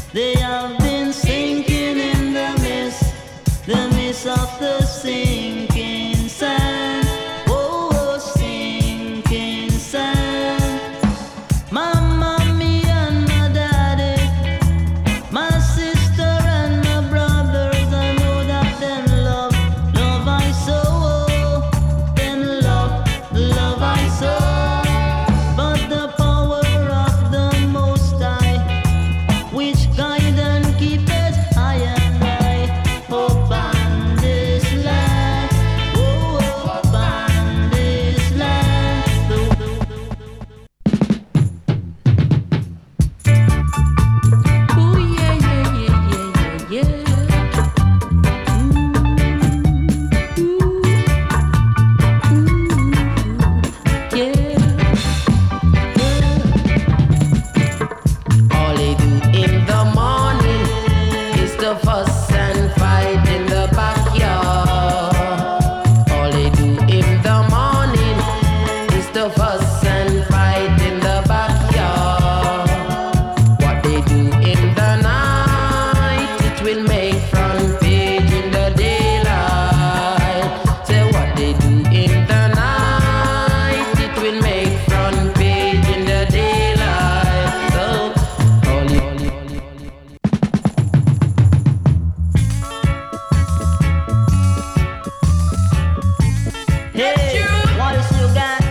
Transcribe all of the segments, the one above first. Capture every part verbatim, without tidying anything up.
They have been sinking in the mist, the mist of the sinking sand. Oh, oh, sinking sand. Mama, me and my daddy, my sister and my brothers, I know that them love, love I so, them love, love I so. But the power of the Most High, which guide and keep it high and high, upon this land, oh, upon this land. Ooh, yeah, yeah, yeah, yeah, yeah, yeah. Ooh, ooh, ooh, yeah. All they do in the morning is to fuss and fight in the backyard. All they do in the morning is to fuss and fight in the backyard. What they do in the night, it will make front page in the daylight. Say what they do in the night, it will make front page in the daylight. So, all you, all you, all you, all you, Hey, what else you got?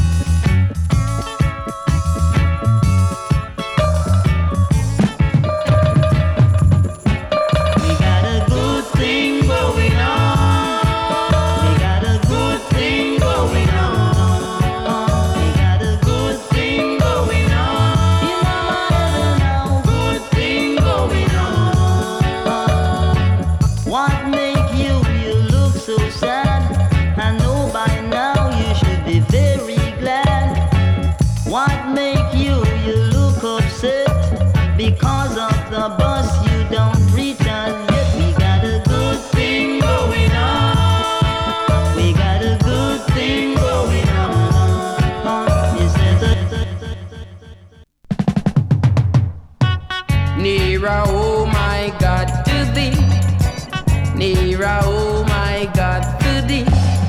We got a good thing going on. We got a good thing going on. We got a good thing going on. You know I know, good thing going on. What make you, you look so sad? I know by now you should be very glad. What make you, you look upset? Because of the bus you don't reach us yet. We got a good thing going on. We got a good thing going on. Is Nearer, oh my God, to thee. Nearer, oh my God, to thee.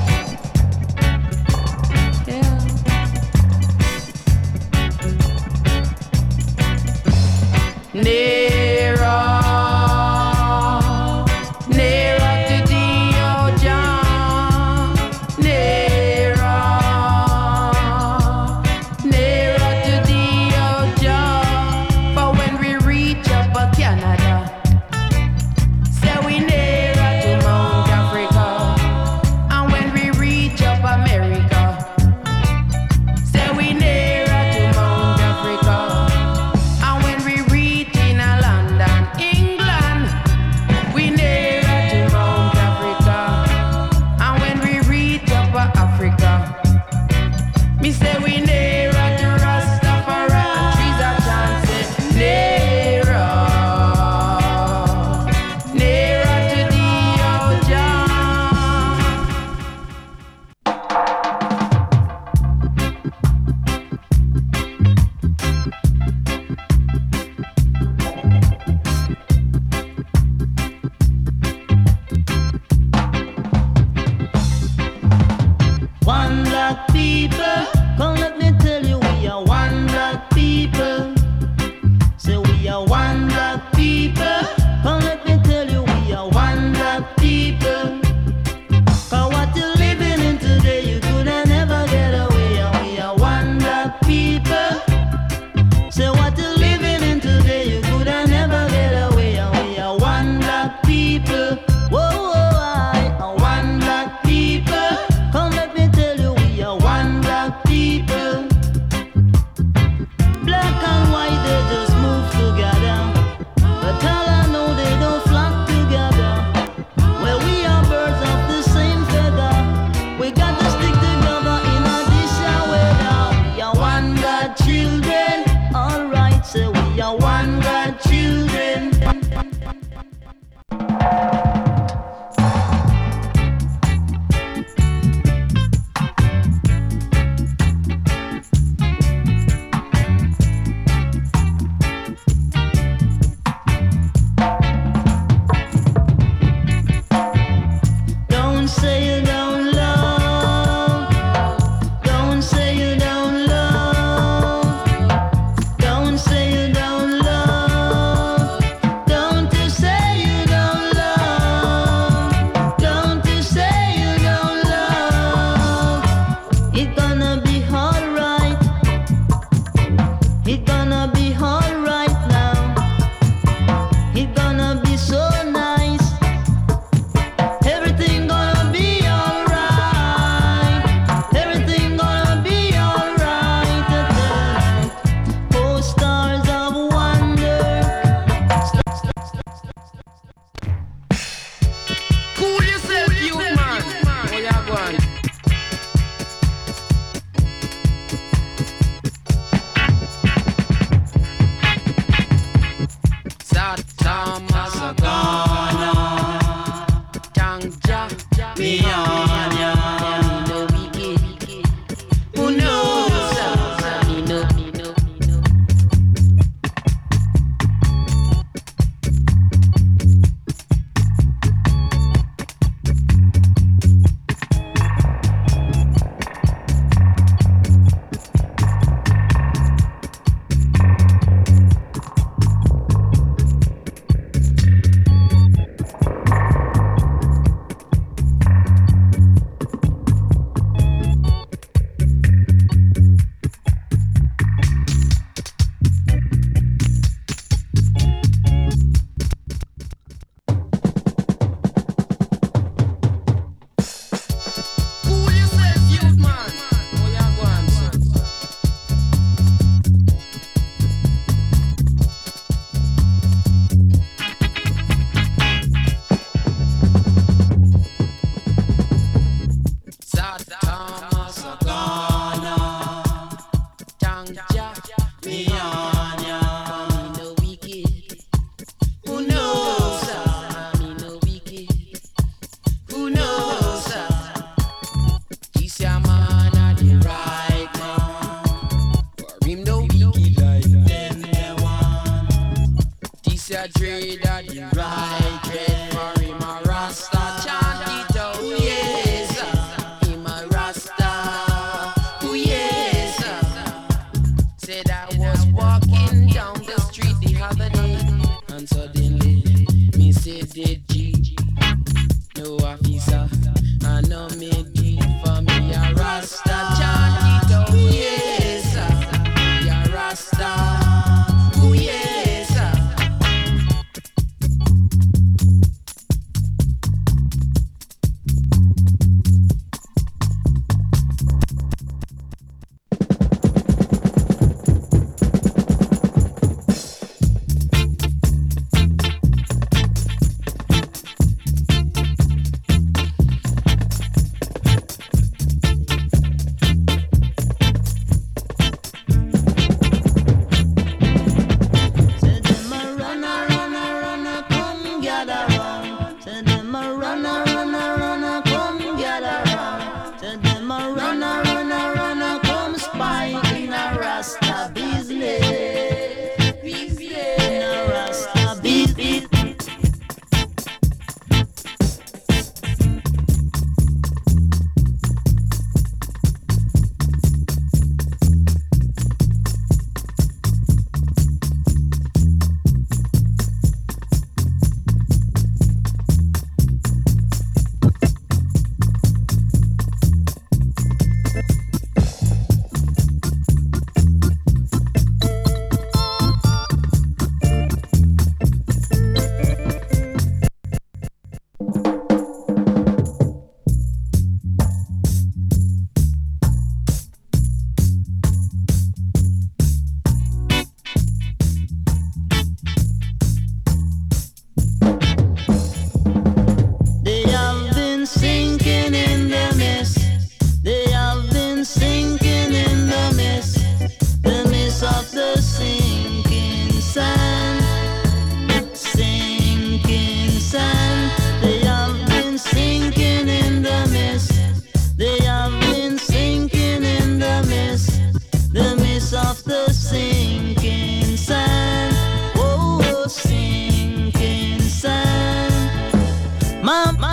Yeah. Nearer, nearer to thee, oh Jah. Nearer, nearer to thee, oh Jah. But when we reach up a Canada, say we nearer to Mount Thomas a Ghana. Thank Jah, me on ya. Me no wicked. Who knows? Me no, me no, me no. Mom.